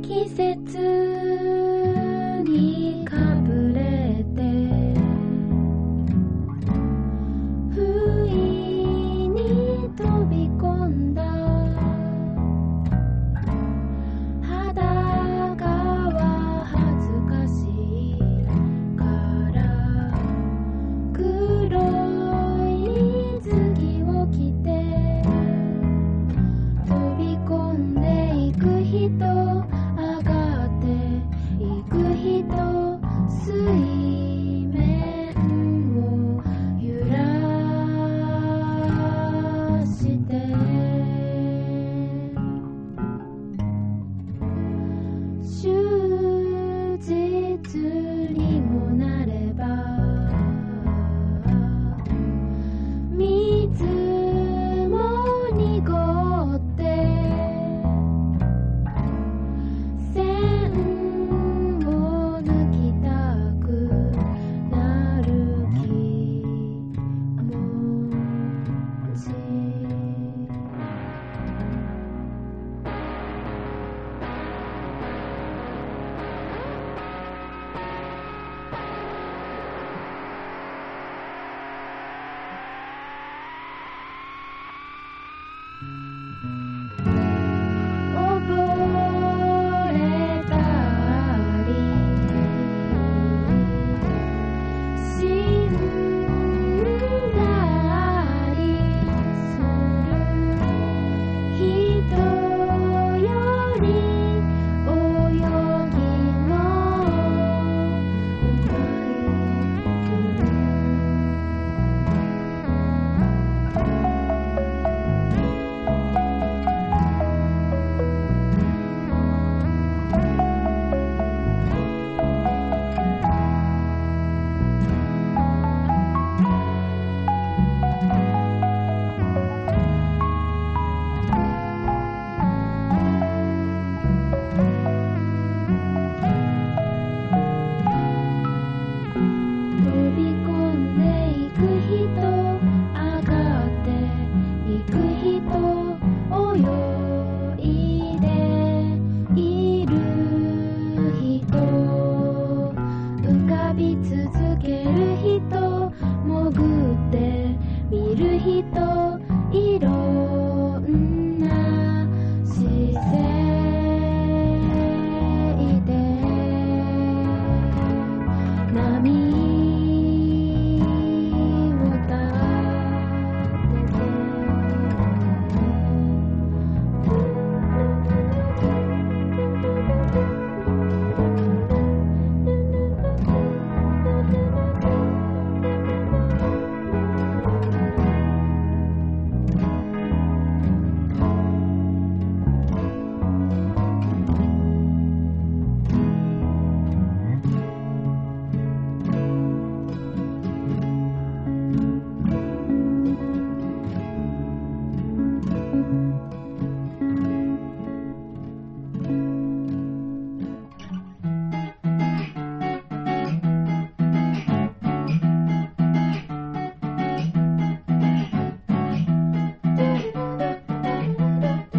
季節にかぶれて不意に飛び込んだ裸は恥ずかしいから黒い水着を着て飛び込んでいく人上がっていく人水面を揺らして終日にもなれば水も濁って線を抜きたくなる気持ち溺れたり死んだりする人より